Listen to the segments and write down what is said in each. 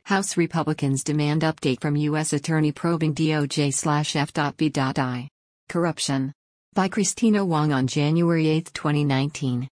House Republicans demand update from U.S. Attorney probing DOJ/F.B.I. Corruption. By Christina Wong on January 8, 2019.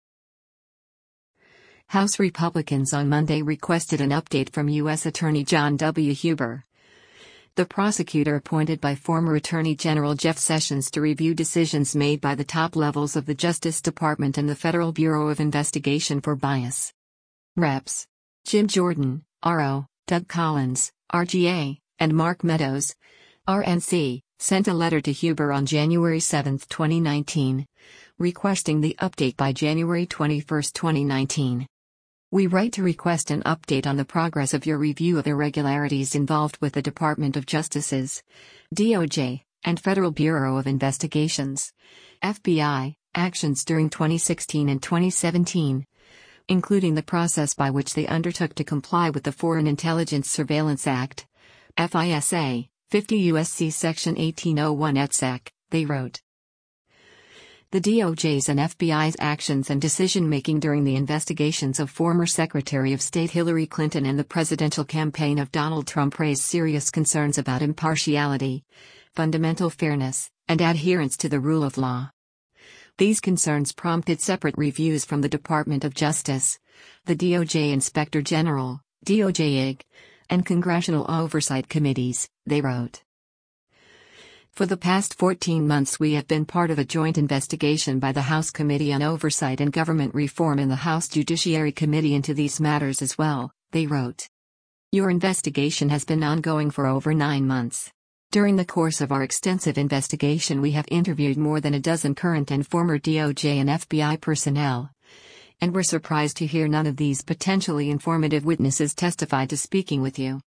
House Republicans on Monday requested an update from U.S. Attorney John W. Huber, the prosecutor appointed by former Attorney General Jeff Sessions to review decisions made by the top levels of the Justice Department and the Federal Bureau of Investigation for Bias. Reps. Jim Jordan, RO, Doug Collins, RGA, and Mark Meadows, RNC, sent a letter to Huber on January 7, 2019, requesting the update by January 21, 2019. We write to request an update on the progress of your review of irregularities involved with the Department of Justice's, DOJ, and Federal Bureau of Investigations, FBI, actions during 2016 and 2017, including the process by which they undertook to comply with the Foreign Intelligence Surveillance Act, FISA, 50 U.S.C. Section 1801 et seq., they wrote. The DOJ's and FBI's actions and decision-making during the investigations of former Secretary of State Hillary Clinton and the presidential campaign of Donald Trump raised serious concerns about impartiality, fundamental fairness, and adherence to the rule of law. These concerns prompted separate reviews from the Department of Justice, the DOJ Inspector General, DOJ-IG, and congressional oversight committees, they wrote. For the past 14 months we have been part of a joint investigation by the House Committee on Oversight and Government Reform and the House Judiciary Committee into these matters as well, they wrote. Your investigation has been ongoing for over 9 months. During the course of our extensive investigation we have interviewed more than a dozen current and former DOJ and FBI personnel, and were surprised to hear none of these potentially informative witnesses testify to speaking with you.